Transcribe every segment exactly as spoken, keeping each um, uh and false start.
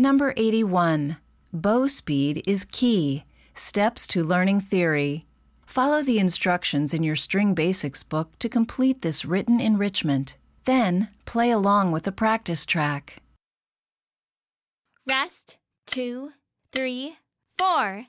Number eighty-one. Bow speed is key. Steps to learning theory. Follow the instructions in your String Basics book to complete this written enrichment. Then, play along with the practice track. Rest, two, three, four.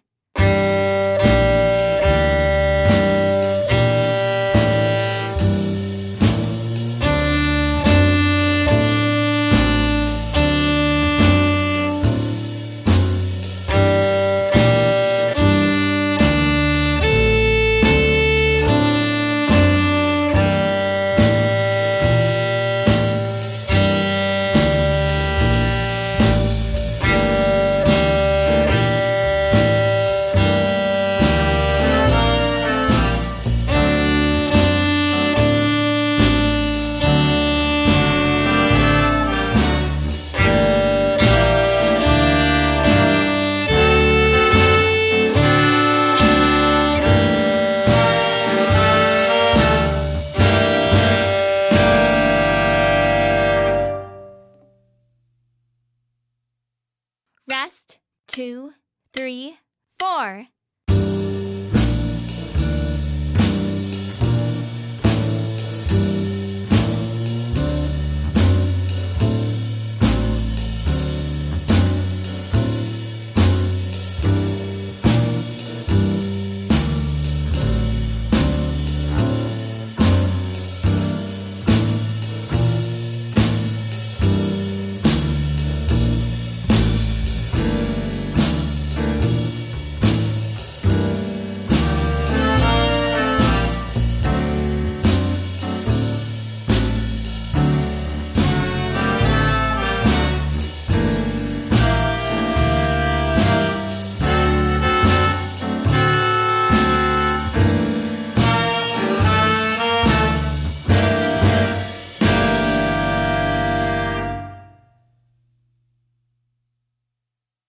Rest, two, three, four.